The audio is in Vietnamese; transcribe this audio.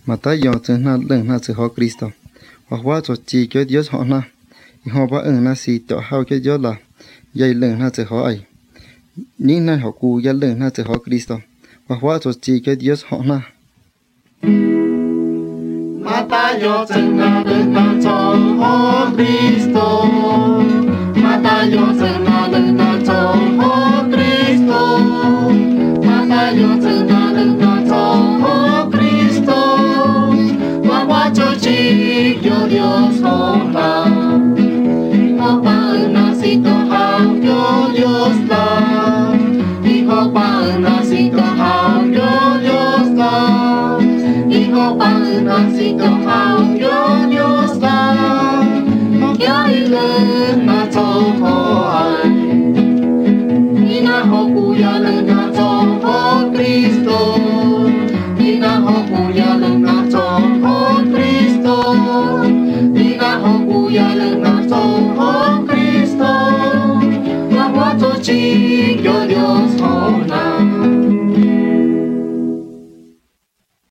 mà ta yo chân na lưng na chữ họ Cristo hoặcว่าcho chi cho Dios họ na họ ba na si cho hao cho Dios là dây lưng na chữ họ ấy những na họ cu dây lưng na chữ họ Cristo hoặcว่าcho chi cho Dios họ na Matayo cena lena cho Cristo Matayo cena lena cho Cristo Matayo cena lena cho Cristo Wa cho chi yo Dios hola Hopa nacito hao yo Dios la Hopa nacito hao yo Dios la Hijo Padre nacito hao yo Dios la Yo ilen na cho ho ai Ina ho kuya len na cho ho Cristo Ina ho kuya len na cho ho Cristo Ina ho kuya len na cho ho Cristo Wa cho chi